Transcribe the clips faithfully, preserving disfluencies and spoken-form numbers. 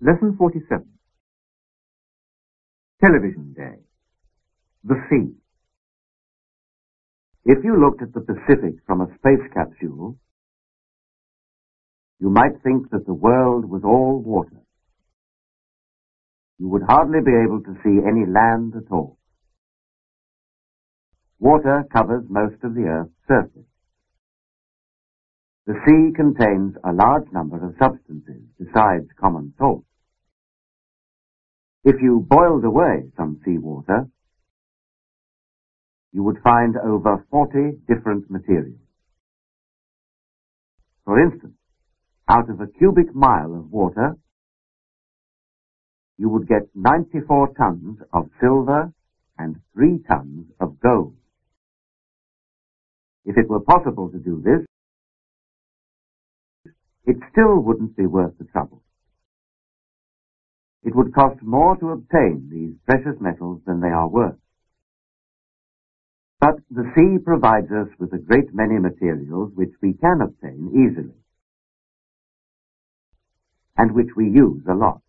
Lesson forty-seven. Television Day. The Sea. If you looked at the Pacific from a space capsule, you might think that the world was all water. You would hardly be able to see any land at all. Water covers most of the Earth's surface. The sea contains a large number of substances besides common salt. If you boiled away some seawater, you would find over forty different materials. For instance, out of a cubic mile of water, you would get ninety-four tons of silver and three tons of gold. If it were possible to do this, it still wouldn't be worth the trouble. It would cost more to obtain these precious metals than they are worth. But the sea provides us with a great many materials which we can obtain easily, and which we use a lot.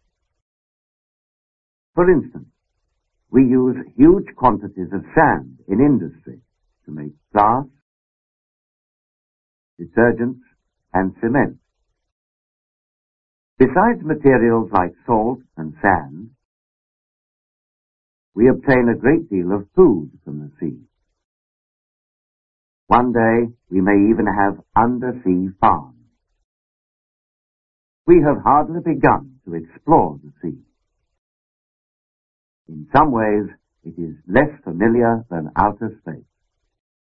For instance, we use huge quantities of sand in industry to make glass, detergents, and cement. Besides materials like salt and sand, we obtain a great deal of food from the sea. One day we may even have undersea farms. We have hardly begun to explore the sea. In some ways, it is less familiar than outer space.